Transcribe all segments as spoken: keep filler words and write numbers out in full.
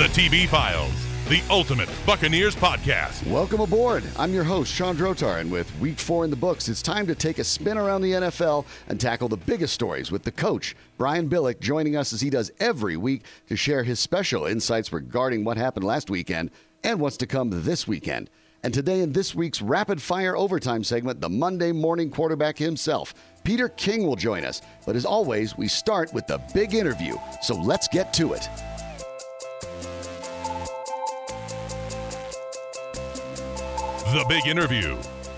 The T V Files, the ultimate Buccaneers podcast. Welcome aboard. I'm your host, Sean Drotar, and with week four in the books, it's time to take a spin around the N F L and tackle the biggest stories with the coach, Brian Billick, joining us as he does every week to share his special insights regarding what happened last weekend and what's to come this weekend. And today in this week's Rapid Fire Overtime segment, the Monday morning quarterback himself, Peter King, will join us. But as always, we start with the big interview, so let's get to it. The big interview.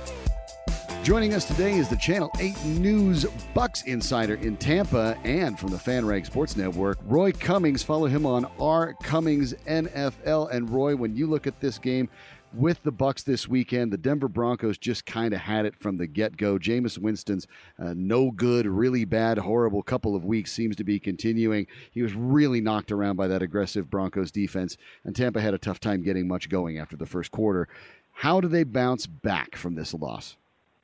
Joining us today is the Channel eight News Bucs insider in Tampa and from the FanRag Sports Network, Roy Cummings. Follow him on R. Cummings N F L. And Roy, when you look at this game with the Bucs this weekend, the Denver Broncos just kind of had it from the get-go. Jameis Winston's uh, no good, really bad, horrible couple of weeks seems to be continuing. He was really knocked around by that aggressive Broncos defense, and Tampa had a tough time getting much going after the first quarter. How do they bounce back from this loss?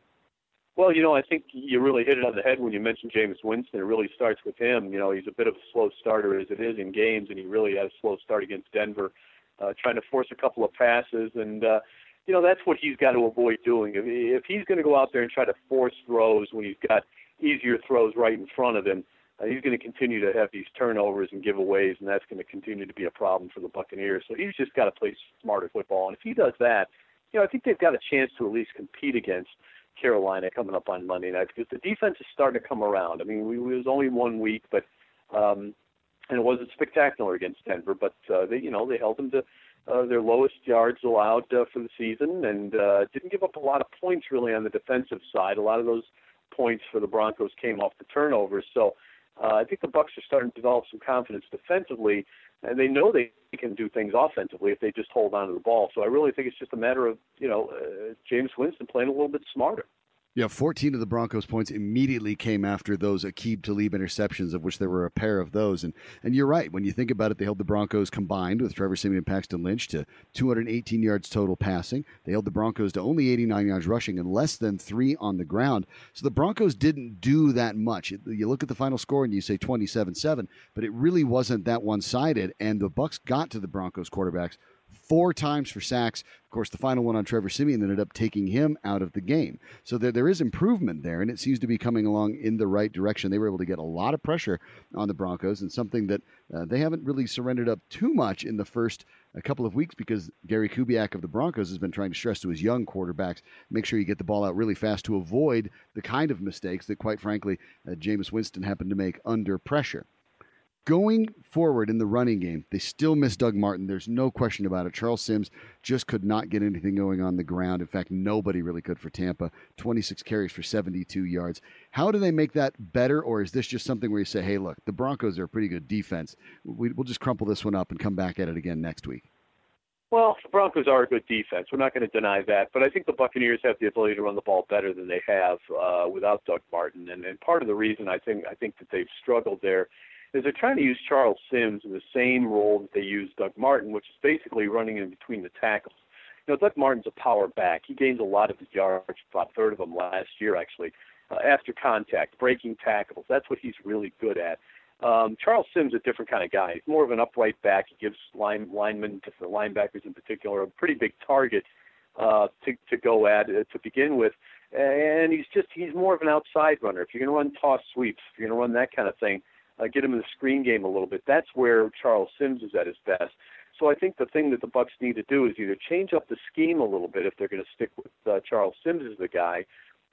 Well, you know, I think you really hit it on the head when you mentioned Jameis Winston. It really starts with him. You know, he's a bit of a slow starter as it is in games, and he really had a slow start against Denver, uh, trying to force a couple of passes. And, uh, you know, that's what he's got to avoid doing. If, if he's going to go out there and try to force throws when he's got easier throws right in front of him, uh, he's going to continue to have these turnovers and giveaways, and that's going to continue to be a problem for the Buccaneers. So he's just got to play smarter football. And if he does that, you know, I think they've got a chance to at least compete against Carolina coming up on Monday night, because the defense is starting to come around. I mean, we, it was only one week, but um, and it wasn't spectacular against Denver, but uh, they, you know, they held them to uh, their lowest yards allowed uh, for the season, and uh, didn't give up a lot of points really on the defensive side. A lot of those points for the Broncos came off the turnovers. So uh, I think the Bucs are starting to develop some confidence defensively, and they know they can do things offensively if they just hold on to the ball. So I really think it's just a matter of, you know, uh, Jameis Winston playing a little bit smarter. Yeah, fourteen of the Broncos' points immediately came after those Aqib Talib interceptions, of which there were a pair of those. And and you're right. When you think about it, they held the Broncos combined with Trevor Siemian and Paxton Lynch to two hundred eighteen yards total passing. They held the Broncos to only eighty-nine yards rushing and less than three on the ground. So the Broncos didn't do that much. You look at the final score and you say twenty-seven seven, but it really wasn't that one-sided. And the Bucs got to the Broncos quarterbacks four times for sacks. Of course, the final one on Trevor Siemian ended up taking him out of the game. So there, there is improvement there, and it seems to be coming along in the right direction. They were able to get a lot of pressure on the Broncos, and something that uh, they haven't really surrendered up too much in the first a couple of weeks, because Gary Kubiak of the Broncos has been trying to stress to his young quarterbacks, make sure you get the ball out really fast to avoid the kind of mistakes that, quite frankly, uh, Jameis Winston happened to make under pressure. Going forward in the running game, they still miss Doug Martin. There's no question about it. Charles Sims just could not get anything going on the ground. In fact, nobody really could for Tampa. twenty-six carries for seventy-two yards. How do they make that better, or is this just something where you say, hey, look, the Broncos are a pretty good defense. We, we'll just crumple this one up and come back at it again next week? Well, the Broncos are a good defense. We're not going to deny that. But I think the Buccaneers have the ability to run the ball better than they have uh, without Doug Martin. And, and part of the reason I think I think that they've struggled there is they're trying to use Charles Sims in the same role that they use Doug Martin, which is basically running in between the tackles. You know, Doug Martin's a power back. He gains a lot of his yards, about a third of them last year, actually, uh, after contact, breaking tackles. That's what he's really good at. Um, Charles Sims is a different kind of guy. He's more of an upright back. He gives line, linemen, the linebackers in particular, a pretty big target uh, to, to go at uh, to begin with. And he's just he's more of an outside runner. If you're going to run toss sweeps, if you're going to run that kind of thing, Uh, get him in the screen game a little bit. That's where Charles Sims is at his best. So I think the thing that the Bucs need to do is either change up the scheme a little bit if they're going to stick with uh, Charles Sims as the guy,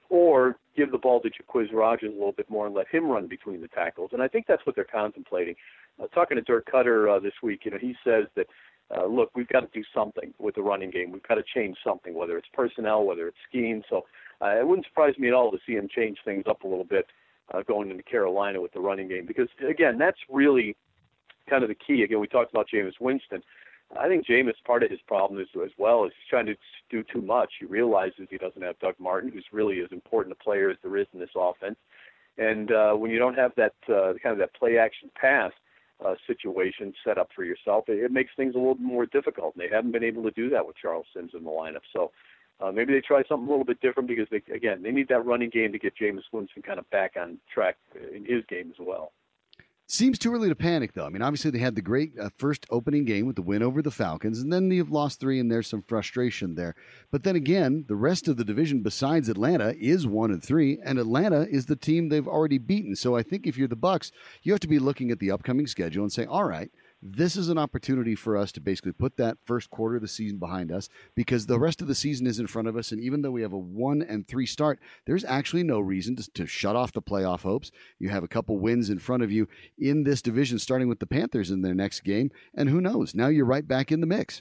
or give the ball to Jacquizz Rodgers a little bit more and let him run between the tackles. And I think that's what they're contemplating. Uh, talking to Dirk Cutter uh, this week, you know, he says that, uh, look, we've got to do something with the running game. We've got to change something, whether it's personnel, whether it's scheme. So uh, it wouldn't surprise me at all to see him change things up a little bit Uh, going into Carolina with the running game, because again, that's really kind of the key. Again, we talked about Jameis Winston. I think Jameis, part of his problem is as well is he's trying to do too much. He realizes he doesn't have Doug Martin, who's really as important a player as there is in this offense. And uh, when you don't have that uh, kind of that play action pass uh, situation set up for yourself, it, it makes things a little more difficult. And they haven't been able to do that with Charles Sims in the lineup. So Uh, maybe they try something a little bit different, because, they, again, they need that running game to get Jameis Winston kind of back on track in his game as well. Seems too early to panic, though. I mean, obviously they had the great uh, first opening game with the win over the Falcons, and then you've lost three, and there's some frustration there. But then again, the rest of the division besides Atlanta is one and three, and Atlanta is the team they've already beaten. So I think if you're the Bucs, you have to be looking at the upcoming schedule and say, all right, this is an opportunity for us to basically put that first quarter of the season behind us, because the rest of the season is in front of us. And even though we have a one and three start, there's actually no reason to, to shut off the playoff hopes. You have a couple wins in front of you in this division, starting with the Panthers in their next game. And who knows? Now you're right back in the mix.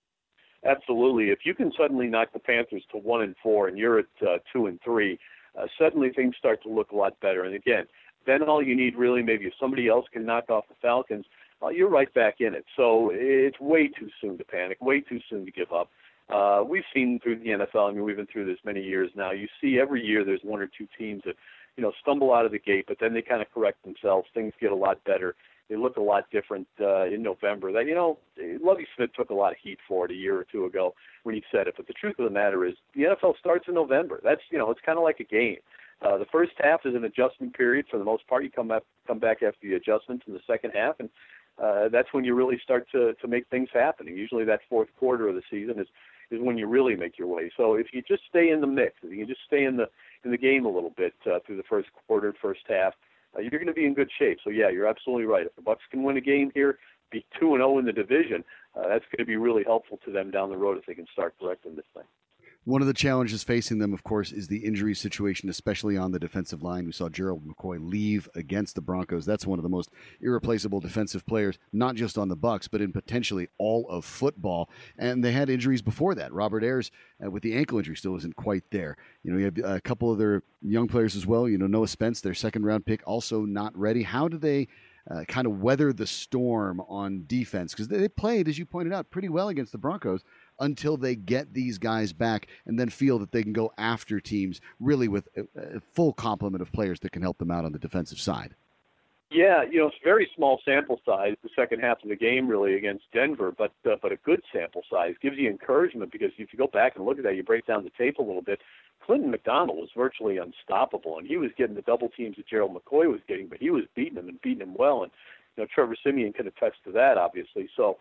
Absolutely. If you can suddenly knock the Panthers to one and four and you're at uh, two and three, uh, suddenly things start to look a lot better. And again, then all you need really, maybe if somebody else can knock off the Falcons, Uh, you're right back in it. So it's way too soon to panic, way too soon to give up. Uh, we've seen through the N F L, I mean, we've been through this many years now. You see every year there's one or two teams that, you know, stumble out of the gate, but then they kind of correct themselves. Things get a lot better. They look a lot different uh, in November. That, you know, Lovie Smith took a lot of heat for it a year or two ago when he said it. But the truth of the matter is the N F L starts in November. That's, you know, it's kind of like a game. Uh, the first half is an adjustment period for the most part. You come back, come back after the adjustments in the second half, and Uh, that's when you really start to, to make things happen. And usually that fourth quarter of the season is, is when you really make your way. So if you just stay in the mix, if you can just stay in the in the game a little bit uh, through the first quarter, first half, uh, you're going to be in good shape. So yeah, you're absolutely right. If the Bucs can win a game here, be two and zero in the division, uh, that's going to be really helpful to them down the road if they can start correcting this thing. One of the challenges facing them, of course, is the injury situation, especially on the defensive line. We saw Gerald McCoy leave against the Broncos. That's one of the most irreplaceable defensive players, not just on the Bucs, but in potentially all of football. And they had injuries before that. Robert Ayers, uh, with the ankle injury, still isn't quite there. You know, you have a couple of their young players as well. You know, Noah Spence, their second-round pick, also not ready. How do they uh, kind of weather the storm on defense? Because they played, as you pointed out, pretty well against the Broncos, until they get these guys back and then feel that they can go after teams really with a, a full complement of players that can help them out on the defensive side. Yeah, you know, it's a very small sample size, the second half of the game really against Denver, but uh, but a good sample size. Gives you encouragement because if you go back and look at that, you break down the tape a little bit, Clinton McDonald was virtually unstoppable, and he was getting the double teams that Gerald McCoy was getting, but he was beating him and beating him well, and you know, Trevor Siemian can attest to that, obviously. So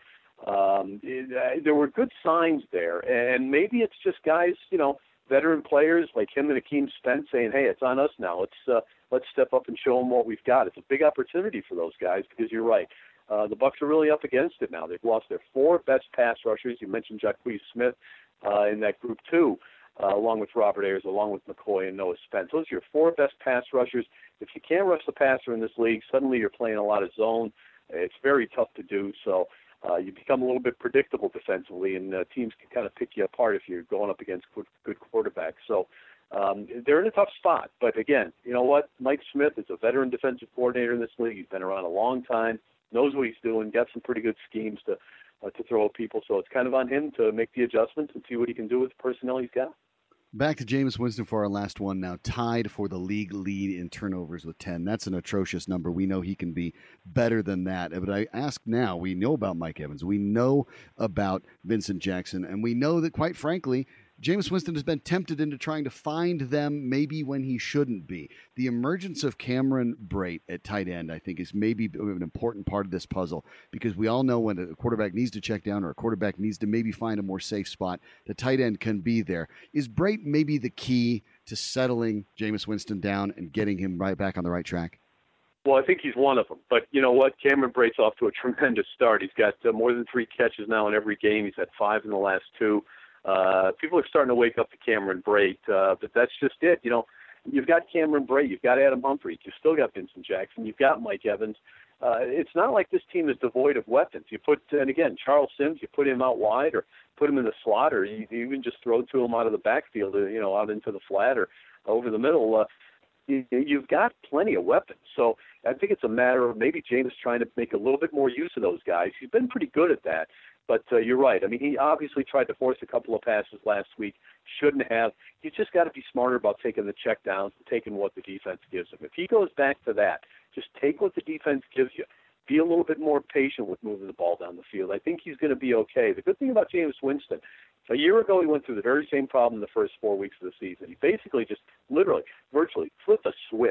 Um, it, uh, there were good signs there, and maybe it's just guys, you know, veteran players like him and Akeem Spence saying, "Hey, it's on us now. Let's uh, let's step up and show them what we've got." It's a big opportunity for those guys because you're right. Uh, the Bucs are really up against it now. They've lost their four best pass rushers. You mentioned Jacquizz Smith uh, in that group too, uh, along with Robert Ayers, along with McCoy and Noah Spence. Those are your four best pass rushers. If you can't rush the passer in this league, suddenly you're playing a lot of zone. It's very tough to do. So. Uh, you become a little bit predictable defensively, and uh, teams can kind of pick you apart if you're going up against good, good quarterbacks. So um, they're in a tough spot. But again, you know what? Mike Smith is a veteran defensive coordinator in this league. He's been around a long time, knows what he's doing, got some pretty good schemes to uh, to throw at people. So it's kind of on him to make the adjustments and see what he can do with the personnel he's got. Back to Jameis Winston for our last one now, tied for the league lead in turnovers with ten. That's an atrocious number. We know he can be better than that. But I ask now, we know about Mike Evans. We know about Vincent Jackson. And we know that, quite frankly, Jameis Winston has been tempted into trying to find them maybe when he shouldn't be. The emergence of Cameron Brate at tight end, I think, is maybe an important part of this puzzle, because we all know when a quarterback needs to check down or a quarterback needs to maybe find a more safe spot, the tight end can be there. Is Brate maybe the key to settling Jameis Winston down and getting him right back on the right track? Well, I think he's one of them. But you know what? Cameron Brate's off to a tremendous start. He's got uh, more than three catches now in every game. He's had five in the last two. Uh, people are starting to wake up to Cameron Brate, uh, but that's just it. You know, you've got Cameron Brate, you've got Adam Humphries, you've still got Vincent Jackson, you've got Mike Evans. Uh, it's not like this team is devoid of weapons. You put, and again, Charles Sims, you put him out wide or put him in the slot, or you, you even just throw to him out of the backfield, or, you know, out into the flat or over the middle. Uh, you, you've got plenty of weapons. So I think it's a matter of maybe James trying to make a little bit more use of those guys. He's been pretty good at that. But uh, you're right. I mean, he obviously tried to force a couple of passes last week. Shouldn't have. He's just got to be smarter about taking the check downs and taking what the defense gives him. If he goes back to that, just take what the defense gives you. Be a little bit more patient with moving the ball down the field. I think he's going to be okay. The good thing about Jameis Winston, a year ago he went through the very same problem the first four weeks of the season. He basically just literally, virtually flipped a switch.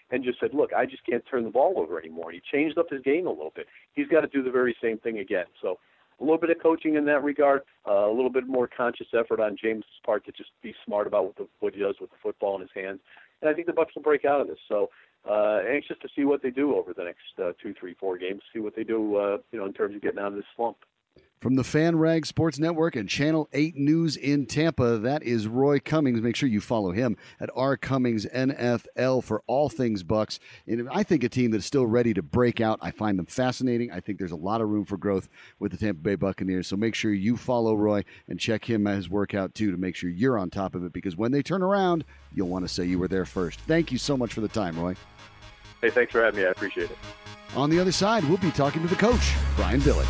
and just said, look, I just can't turn the ball over anymore. He changed up his game a little bit. He's got to do the very same thing again. So a little bit of coaching in that regard, uh, a little bit more conscious effort on James' part to just be smart about what, the, what he does with the football in his hands. And I think the Bucs will break out of this. So uh, anxious to see what they do over the next uh, two, three, four games, see what they do, uh, you know, in terms of getting out of this slump. From the FanRag Sports Network and Channel eight News in Tampa, that is Roy Cummings. Make sure you follow him at R. Cummings N F L for all things Bucs. And I think a team that's still ready to break out. I find them fascinating. I think there's a lot of room for growth with the Tampa Bay Buccaneers. So make sure you follow Roy and check him at his workout, too, to make sure you're on top of it. Because when they turn around, you'll want to say you were there first. Thank you so much for the time, Roy. Hey, thanks for having me. I appreciate it. On the other side, we'll be talking to the coach, Brian Billick.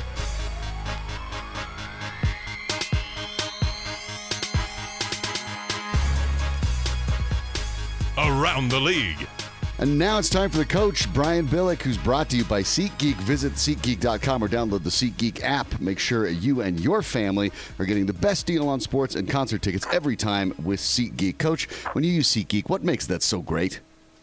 Around the League. And now it's time for the coach, Brian Billick, who's brought to you by SeatGeek. Visit SeatGeek dot com or download the SeatGeek app. Make sure you and your family are getting the best deal on sports and concert tickets every time with SeatGeek. Coach, when you use SeatGeek, what makes that so great?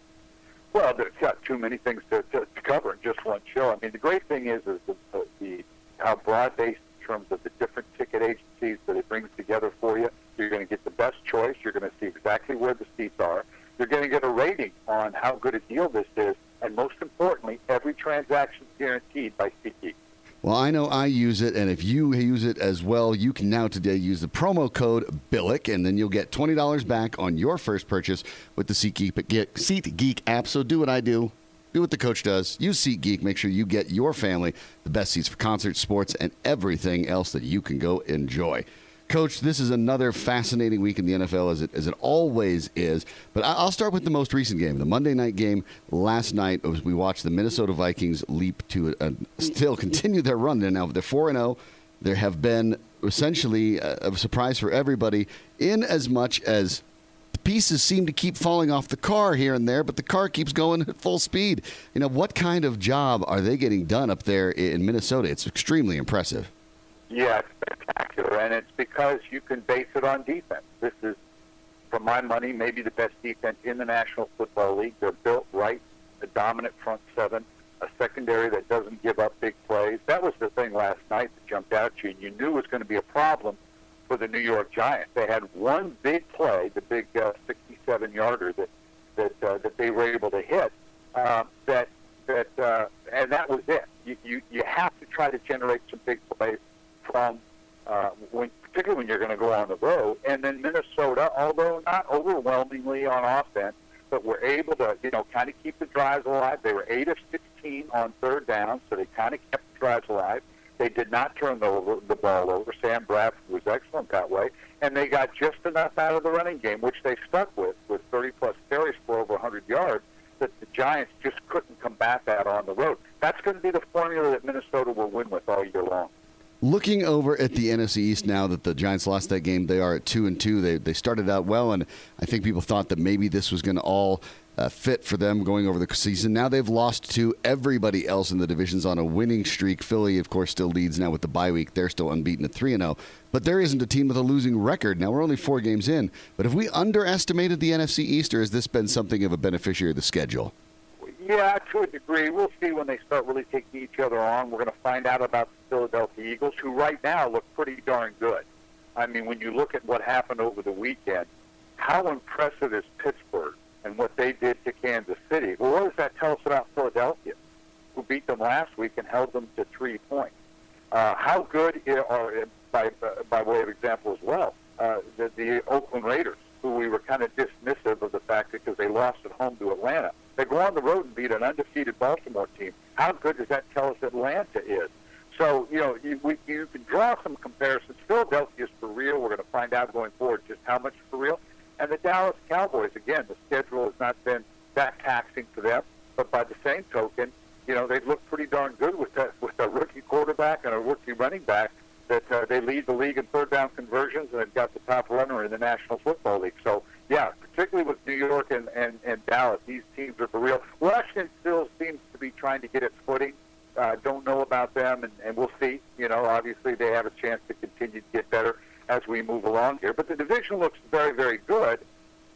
Well, there's got too many things to, to, to cover in just one show. I mean, the great thing is, is the, the, the how broad-based in terms of the different ticket agencies that it brings together for you. You're going to get the best choice. You're going to see exactly where the seats are. You're going to get a rating on how good a deal this is, and most importantly, every transaction is guaranteed by SeatGeek. Well, I know I use it, and if you use it as well, you can now today use the promo code Billick, and then you'll get twenty dollars back on your first purchase with the SeatGeek, SeatGeek app. So do what I do. Do what the coach does. Use SeatGeek. Make sure you get your family the best seats for concerts, sports, and everything else that you can go enjoy. Coach, this is another fascinating week in the N F L, as it as it always is. But I'll start with the most recent game, the Monday night game last night. As we watched the Minnesota Vikings leap to a, a, still continue their run. They're now they're four and zero. There have been essentially a, a surprise for everybody, in as much as the pieces seem to keep falling off the car here and there, but the car keeps going at full speed. You know, what kind of job are they getting done up there in Minnesota? It's extremely impressive. Yeah, it's spectacular, and it's because you can base it on defense. This is, for my money, maybe the best defense in the National Football League. They're built right, a dominant front seven, a secondary that doesn't give up big plays. That was the thing last night that jumped out at you, and you knew it was going to be a problem for the New York Giants. They had one big play, the big uh, sixty-seven-yarder that that uh, that they were able to hit. Uh, that that uh, and that was it. You, you you have to try to generate some big plays from, uh, when, particularly when you're going to go on the road. And then Minnesota, although not overwhelmingly on offense, but were able to, you know, kind of keep the drives alive. They were eight of sixteen on third down, so they kind of kept the drives alive. They did not turn the, the ball over. Sam Bradford was excellent that way. And they got just enough out of the running game, which they stuck with, with thirty-plus carries for over one hundred yards, that the Giants just couldn't combat that on the road. That's going to be the formula that Minnesota will win with all year long. Looking over at the N F C East now that the Giants lost that game, they are at two and two. They they started out well, and I think people thought that maybe this was going to all uh, fit for them going over the season. Now they've lost to everybody else in the divisions on a winning streak. Philly, of course, still leads now with the bye week. They're still unbeaten at three and zero. But there isn't a team with a losing record. Now we're only four games in. But have we underestimated the N F C East, or has this been something of a beneficiary of the schedule? Yeah, to a degree. We'll see when they start really taking each other on. We're going to find out about the Philadelphia Eagles, who right now look pretty darn good. I mean, when you look at what happened over the weekend, how impressive is Pittsburgh and what they did to Kansas City? Well, what does that tell us about Philadelphia, who beat them last week and held them to three points? Uh, how good are, by, uh, by way of example as well, uh, the, the Oakland Raiders, who we were kind of dismissive of the fact that because they lost at home to Atlanta. They go on the road and beat an undefeated Baltimore team. How good does that tell us Atlanta is? So, you know, you, we, you can draw some comparisons. Philadelphia's for real. We're going to find out going forward just how much for real. And the Dallas Cowboys, again, the schedule has not been that taxing for them. But by the same token, you know, they've looked pretty darn good with that, with a rookie quarterback and a rookie running back that uh, they lead the league in third down conversions and have got the top runner in the National Football League. So, yeah, particularly with New York and, and, and Dallas, these teams are for real. Washington still seems to be trying to get its footing. Uh, don't know about them, and, and we'll see. You know, obviously they have a chance to continue to get better as we move along here. But the division looks very, very good.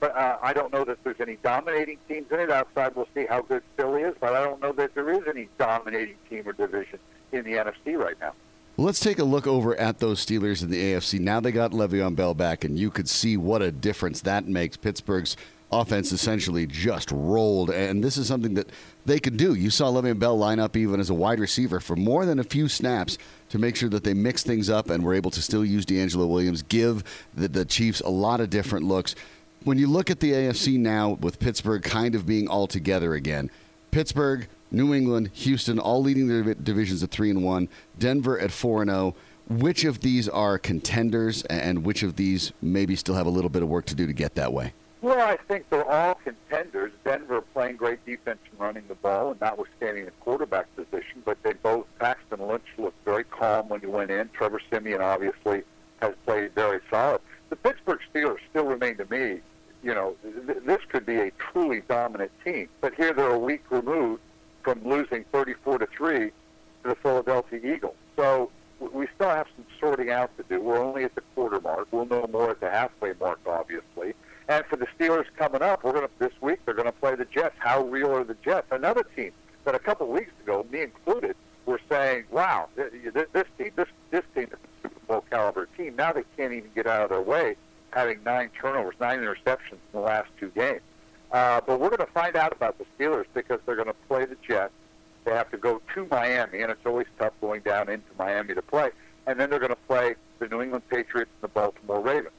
But uh, I don't know that there's any dominating teams in it. Outside, we'll see how good Philly is, but I don't know that there is any dominating team or division in the N F C right now. Well, let's take a look over at those Steelers in the A F C. Now they got Le'Veon Bell back, and you could see what a difference that makes. Pittsburgh's offense essentially just rolled, and this is something that they could do. You saw Le'Veon Bell line up even as a wide receiver for more than a few snaps to make sure that they mix things up and were able to still use D'Angelo Williams, give the, the Chiefs a lot of different looks. When you look at the A F C now with Pittsburgh kind of being all together again, Pittsburgh, New England, Houston, all leading their divisions at three and one, Denver at four and zero. Which of these are contenders, and which of these maybe still have a little bit of work to do to get that way? Well, I think they're all contenders. Denver playing great defense and running the ball, and notwithstanding the quarterback position, but they both, Paxton Lynch looked very calm when he went in. Trevor Siemian obviously has played very solid. The Pittsburgh Steelers still remain to me, you know, th- this could be a truly dominant team. But here they're a week removed from losing thirty-four to three to the Philadelphia Eagles. So we still have some sorting out to do. We're only at the quarter mark. We'll know more at the halfway mark, obviously. And for the Steelers coming up, we're going to this week they're going to play the Jets. How real are the Jets? Another team that a couple of weeks ago, me included, were saying, "Wow, this team, this this team is a Super Bowl caliber team." Now they can't even get out of their way, having nine turnovers, nine interceptions in the last two games. Uh, but we're going to find out about the Steelers because they're going to play the Jets. They have to go to Miami, and it's always tough going down into Miami to play. And then they're going to play the New England Patriots and the Baltimore Ravens.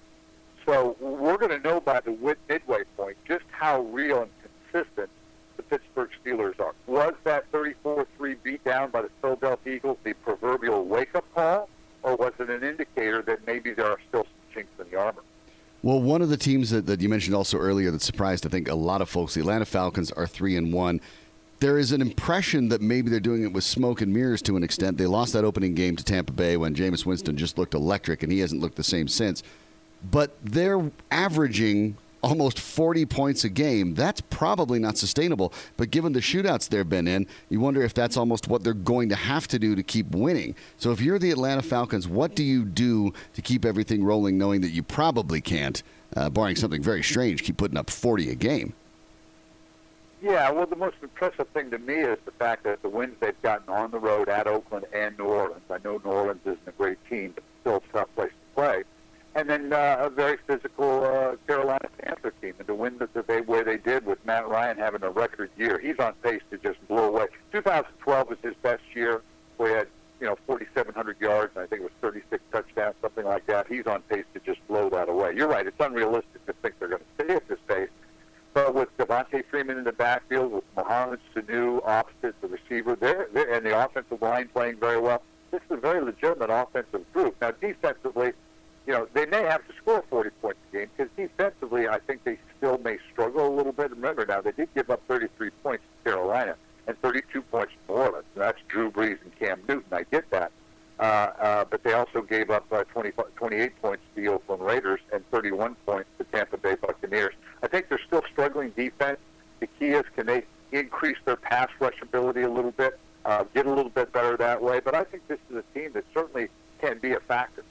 So we're going to know by the midway point just how real and consistent the Pittsburgh Steelers are. Was that thirty-four three beatdown by the Philadelphia Eagles the proverbial wake-up call, or was it an indicator that maybe there are still some chinks in the armor? Well, one of the teams that, that you mentioned also earlier that surprised, I think, a lot of folks, the Atlanta Falcons are three and one. There is an impression that maybe they're doing it with smoke and mirrors to an extent. They lost that opening game to Tampa Bay when Jameis Winston just looked electric, and he hasn't looked the same since. But they're averaging almost forty points a game. That's probably not sustainable. But given the shootouts they've been in, you wonder if that's almost what they're going to have to do to keep winning. So if you're the Atlanta Falcons, what do you do to keep everything rolling, knowing that you probably can't, uh, barring something very strange, keep putting up forty a game? Yeah, well, the most impressive thing to me is the fact that the wins they've gotten on the road at Oakland and New Orleans. I know New Orleans isn't a great team, but still a tough place to play. And then uh, a very physical uh, Carolina Panther team, and to win the debate where they did with Matt Ryan having a record year. He's on pace to just blow away. twenty twelve was his best year. We had, you know, forty-seven hundred yards, and I think it was thirty-six touchdowns, something like that. He's on pace to just blow that away. You're right. It's unrealistic to think they're going to stay at this pace. But with Devontae Freeman in the backfield, with Mohamed Sanu opposite the receiver, they're, they're, and the offensive line playing very well, this is a very legitimate offensive group. Now, defensively, you know, they may have to score forty points a game because defensively, I think they still may struggle a little bit. Remember, now, they did give up thirty-three points to Carolina and thirty-two points to New Orleans. And that's Drew Brees and Cam Newton. I get that. Uh, uh, but they also gave up uh, twenty, twenty-eight points to the Oakland Raiders and thirty-one points to Tampa Bay Buccaneers. I think they're still struggling defense. The key is, can they increase their pass rush ability a little bit, uh, get a little bit better that way? But I think this is a team that certainly can be a factor.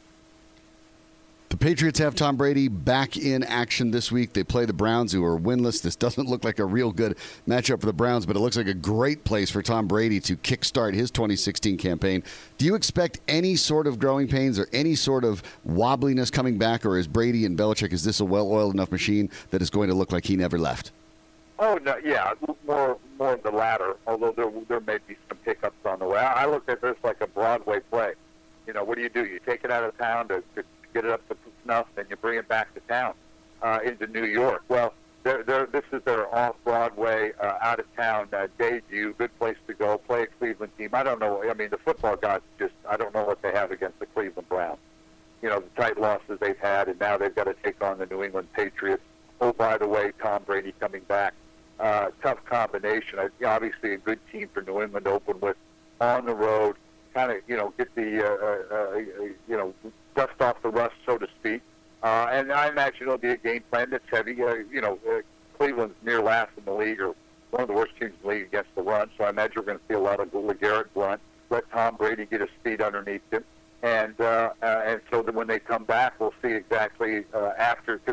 The Patriots have Tom Brady back in action this week. They play the Browns, who are winless. This doesn't look like a real good matchup for the Browns, but it looks like a great place for Tom Brady to kickstart his twenty sixteen campaign. Do you expect any sort of growing pains or any sort of wobbliness coming back, or is Brady and Belichick, is this a well-oiled enough machine that is going to look like he never left? Oh, no, yeah, more more of the latter, although there, there may be some hiccups on the way. I, I look at this like a Broadway play. You know, what do you do? You take it out of town to, to get it up to snuff, and you bring it back to town uh, into New York. Well, they're, they're, this is their off-Broadway, uh, out-of-town uh, debut, good place to go, play a Cleveland team. I don't know. I mean, the football guys just, I don't know what they have against the Cleveland Browns. You know, the tight losses they've had, and now they've got to take on the New England Patriots. Oh, by the way, Tom Brady coming back. Uh, tough combination. I, obviously a good team for New England to open with on the road, kind of, you know, get the, uh, uh, you know, dust off the rust, so to speak. Uh, and I imagine it'll be a game plan that's heavy. Uh, you know, uh, Cleveland's near last in the league, or one of the worst teams in the league against the run, so I imagine we're going to see a lot of LeGarrette Blount, let Tom Brady get his feet underneath him. And uh, uh, and so that when they come back, we'll see exactly uh, after, because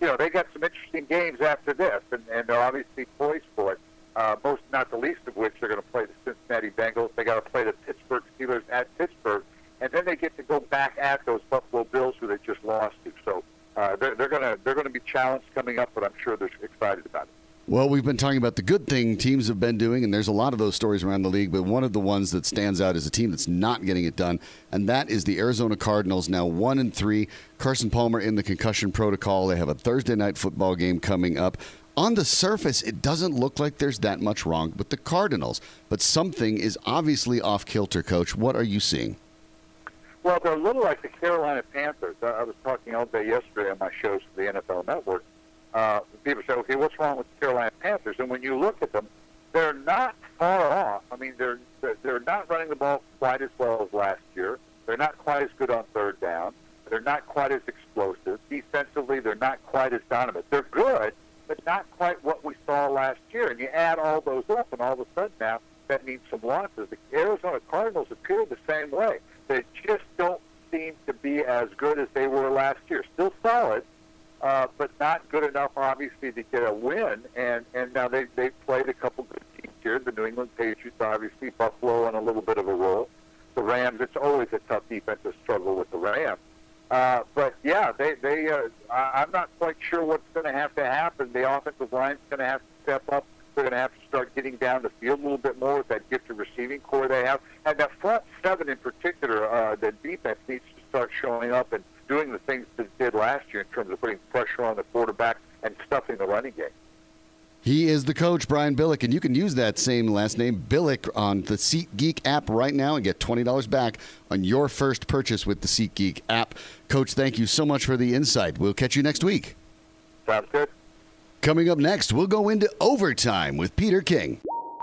you know, they got some interesting games after this, and, and they're obviously poised for it. Uh, most, not the least of which, they're going to play the Cincinnati Bengals. They got to play the Pittsburgh Steelers at Pittsburgh, and then they get to go back at those Buffalo Bills who they just lost to. So uh, they're, they're going to they're going to be challenged coming up, but I'm sure they're excited about it. Well, we've been talking about the good thing teams have been doing, and there's a lot of those stories around the league, but one of the ones that stands out is a team that's not getting it done, and that is the Arizona Cardinals, now one and three. Carson Palmer in the concussion protocol. They have a Thursday night football game coming up. On the surface, it doesn't look like there's that much wrong with the Cardinals, but something is obviously off kilter, Coach. What are you seeing? Well, they're a little like the Carolina Panthers. I was talking all day yesterday on my shows for the N F L Network. Uh, people say, okay, what's wrong with the Carolina Panthers? And when you look at them, they're not far off. I mean, they're they're not running the ball quite as well as last year. They're not quite as good on third down. They're not quite as explosive. Defensively, they're not quite as dominant. They're good, but not quite what we saw last year. And you add all those up, and all of a sudden now, that means some losses. The Arizona Cardinals appear the same way. They just don't seem to be as good as they were last year. Still solid, Uh, but not good enough, obviously, to get a win. And, and now they, they've played a couple good teams here. The New England Patriots, obviously, Buffalo on a little bit of a roll. The Rams, it's always a tough defensive struggle with the Rams. Uh, but, yeah, they, they, uh, I, I'm not quite sure what's going to have to happen. The offensive line's going to have to step up. They're going to have to start getting down the field a little bit more with that gifted receiving core they have. And that front seven in particular, uh, the defense needs to start showing up and doing the things that it did last year in terms of putting pressure on the quarterback and stuffing the running game. He is the coach, Brian Billick, and you can use that same last name, Billick, on the SeatGeek app right now and get twenty dollars back on your first purchase with the SeatGeek app. Coach, thank you so much for the insight. We'll catch you next week. Sounds good. Coming up next, we'll go into overtime with Peter King.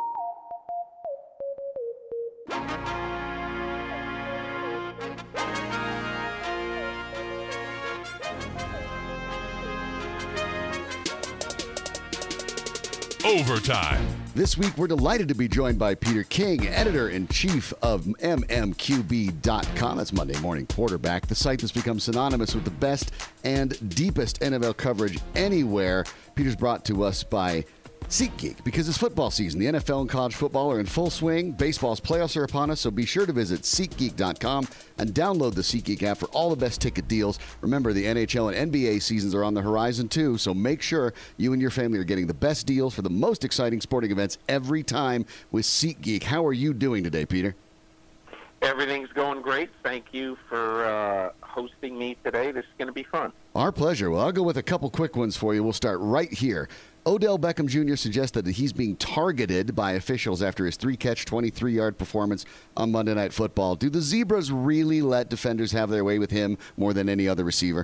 Overtime. This week, we're delighted to be joined by Peter King, editor-in-chief of M M Q B dot com. That's Monday Morning Quarterback, the site that's become synonymous with the best and deepest N F L coverage anywhere. Peter's brought to us by SeatGeek, because it's football season. The N F L and college football are in full swing. Baseball's playoffs are upon us, so be sure to visit SeatGeek dot com and download the SeatGeek app for all the best ticket deals. Remember, the N H L and N B A seasons are on the horizon, too, so make sure you and your family are getting the best deals for the most exciting sporting events every time with SeatGeek. How are you doing today, Peter? Everything's going great. Thank you for uh, hosting me today. This is going to be fun. Our pleasure. Well, I'll go with a couple quick ones for you. We'll start right here. Odell Beckham Junior suggested that he's being targeted by officials after his three-catch, twenty-three-yard performance on Monday Night Football. Do the Zebras really let defenders have their way with him more than any other receiver?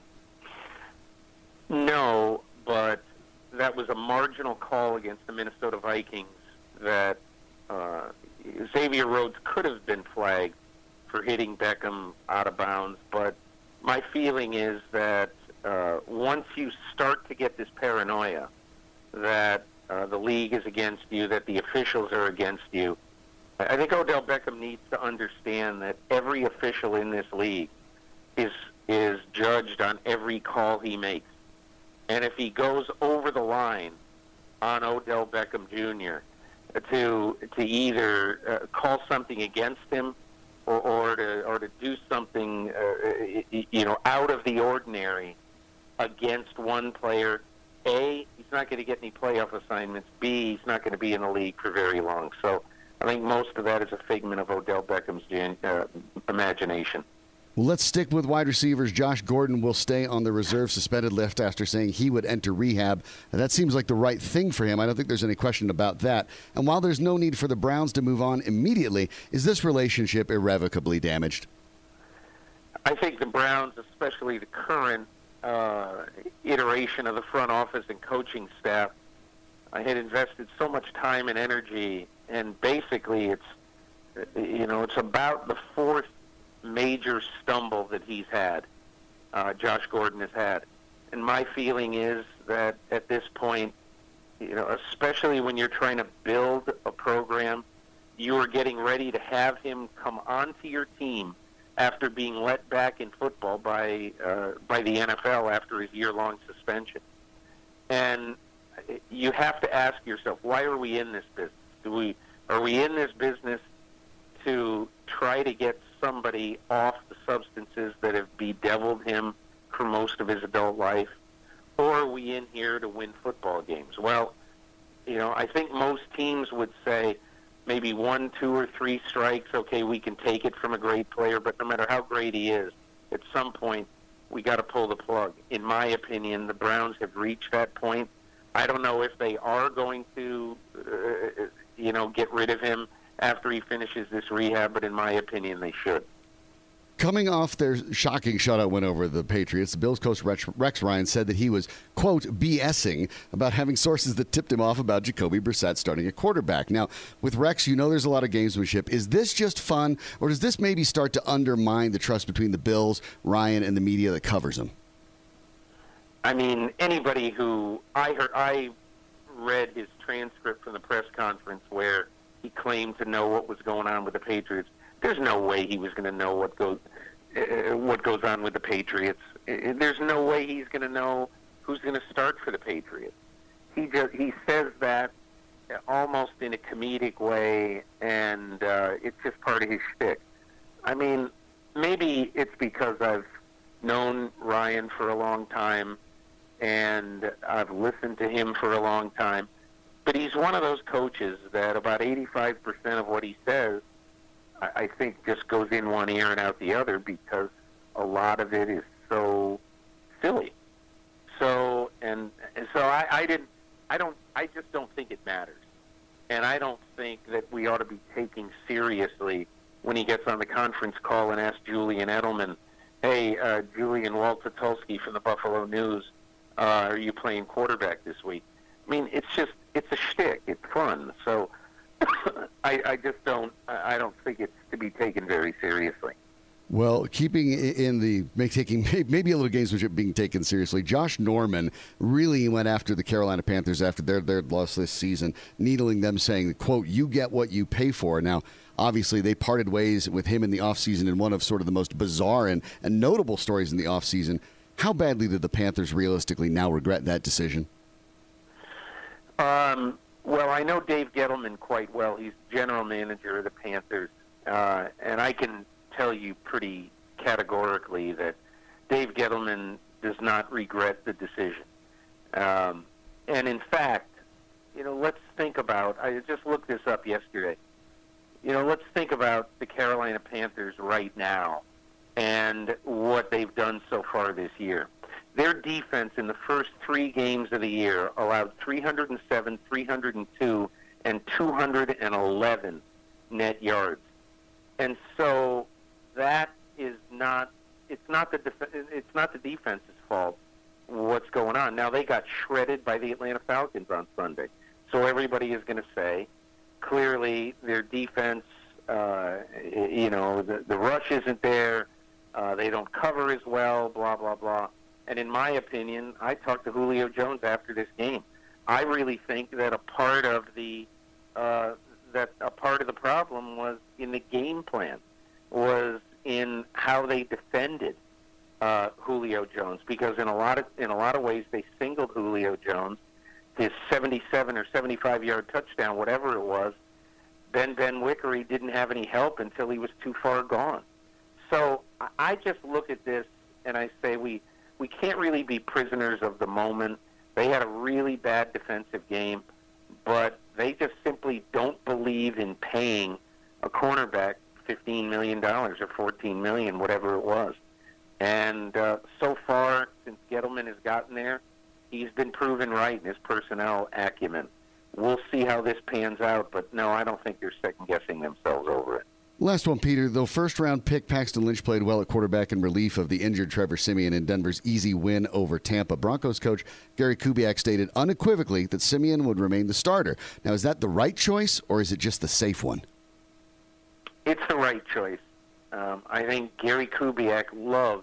No, but that was a marginal call against the Minnesota Vikings that uh, Xavier Rhodes could have been flagged for hitting Beckham out of bounds, but my feeling is that uh, once you start to get this paranoia that uh, the league is against you, that the officials are against you, I think Odell Beckham needs to understand that every official in this league is is judged on every call he makes. And if he goes over the line on Odell Beckham Junior to to either uh, call something against him or, or to or to do something uh, you know out of the ordinary against one player, A, he's not going to get any playoff assignments. B, he's not going to be in the league for very long. So I think most of that is a figment of Odell Beckham's uh, imagination. Well, let's stick with wide receivers. Josh Gordon will stay on the reserve suspended list after saying he would enter rehab. That seems like the right thing for him. I don't think there's any question about that. And while there's no need for the Browns to move on immediately, is this relationship irrevocably damaged? I think the Browns, especially the current uh, iteration of the front office and coaching staff, I had invested so much time and energy, and basically it's, you know, it's about the fourth major stumble that he's had, uh, Josh Gordon has had. And my feeling is that at this point, you know, especially when you're trying to build a program, you are getting ready to have him come onto your team after being let back in football by uh, by the N F L after his year-long suspension. And you have to ask yourself, why are we in this business? Do we are we in this business to try to get somebody off the substances that have bedeviled him for most of his adult life, or are we in here to win football games? Well, you know, I think most teams would say maybe one, two, or three strikes, okay, we can take it from a great player, but no matter how great he is, at some point, we got to pull the plug. In my opinion, the Browns have reached that point. I don't know if they are going to, uh, you know, get rid of him after he finishes this rehab, but in my opinion, they should. Coming off their shocking shutout win over the Patriots, the Bills coach Rex, Rex Ryan said that he was, quote, BSing about having sources that tipped him off about Jacoby Brissett starting at quarterback. Now, with Rex, you know there's a lot of gamesmanship. Is this just fun, or does this maybe start to undermine the trust between the Bills, Ryan, and the media that covers him? I mean, anybody who I heard, I read his transcript from the press conference where he claimed to know what was going on with the Patriots. There's no way he was going to know what goes uh, what goes on with the Patriots. Uh, there's no way he's going to know who's going to start for the Patriots. He just he says that almost in a comedic way, and uh, it's just part of his shtick. I mean, maybe it's because I've known Ryan for a long time, and I've listened to him for a long time. But he's one of those coaches that about eighty-five percent of what he says, I think, just goes in one ear and out the other, because a lot of it is so silly. So and, and so I, I didn't. I don't. I just don't think it matters, and I don't think that we ought to be taking seriously when he gets on the conference call and asks Julian Edelman, "Hey, uh, Julian Waltotulski from the Buffalo News, uh, are you playing quarterback this week?" I mean, it's just it's a shtick. It's fun. So. I, I just don't. I don't think it's to be taken very seriously. Well, keeping in the taking maybe a little gamesmanship being taken seriously, Josh Norman really went after the Carolina Panthers after their their loss this season, needling them, saying, "quote You get what you pay for." Now, obviously, they parted ways with him in the offseason in one of sort of the most bizarre and, and notable stories in the offseason. How badly did the Panthers realistically now regret that decision? Um. Well, I know Dave Gettleman quite well. He's general manager of the Panthers, uh, and I can tell you pretty categorically that Dave Gettleman does not regret the decision. Um, and in fact, you know, let's think about, I just looked this up yesterday, you know, let's think about the Carolina Panthers right now and what they've done so far this year. Their defense in the first three games of the year allowed three hundred seven, three hundred two, and two hundred eleven net yards. And so that is not it's not the def- it's not the defense's fault what's going on. Now, they got shredded by the Atlanta Falcons on Sunday. So everybody is going to say clearly their defense uh, you know, the, the rush isn't there. Uh, they don't cover as well, blah blah blah. And in my opinion, I talked to Julio Jones after this game. I really think that a part of the uh, that a part of the problem was in the game plan, was in how they defended uh, Julio Jones. Because in a lot of in a lot of ways, they singled Julio Jones, his seventy-seven or seventy-five yard touchdown, whatever it was. Ben Ben Wickery didn't have any help until he was too far gone. So I just look at this and I say we. We can't really be prisoners of the moment. They had a really bad defensive game, but they just simply don't believe in paying a cornerback fifteen million dollars or fourteen million dollars, whatever it was. And uh, so far, since Gettleman has gotten there, he's been proven right in his personnel acumen. We'll see how this pans out, but no, I don't think they're second-guessing themselves over it. Last one, Peter. Though first-round pick Paxton Lynch played well at quarterback in relief of the injured Trevor Siemian in Denver's easy win over Tampa, Broncos coach Gary Kubiak stated unequivocally that Siemian would remain the starter. Now, is that the right choice, or is it just the safe one? It's the right choice. Um, I think Gary Kubiak loves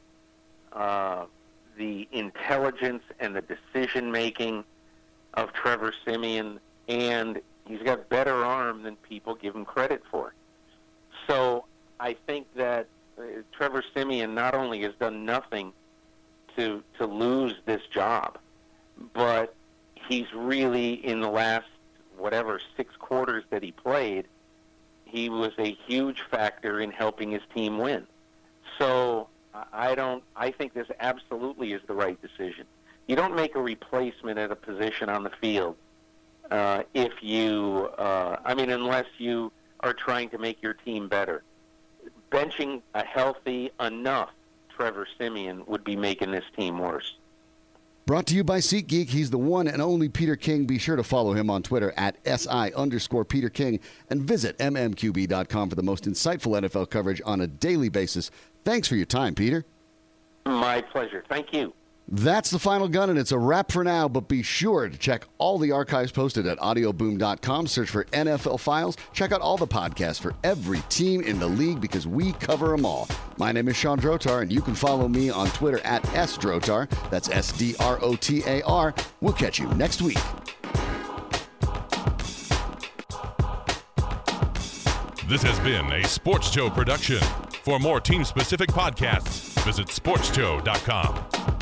uh, the intelligence and the decision-making of Trevor Siemian, and he's got better arm than people give him credit for. So I think that uh, Trevor Siemian not only has done nothing to to lose this job, but he's really, in the last, whatever, six quarters that he played, he was a huge factor in helping his team win. So I don't. I think this absolutely is the right decision. You don't make a replacement at a position on the field uh, if you, uh, I mean, unless you are trying to make your team better. Benching a healthy enough Trevor Siemian would be making this team worse. Brought to you by SeatGeek. He's the one and only Peter King. Be sure to follow him on Twitter at SI underscore Peter King and visit M M Q B dot com for the most insightful N F L coverage on a daily basis. Thanks for your time, Peter. My pleasure. Thank you. That's the final gun, and it's a wrap for now, but be sure to check all the archives posted at audio boom dot com. Search for N F L Files. Check out all the podcasts for every team in the league because we cover them all. My name is Sean Drotar, and you can follow me on Twitter at S Drotar. That's S D R O T A R. We'll catch you next week. This has been a Sports Show production. For more team-specific podcasts, visit sports show dot com.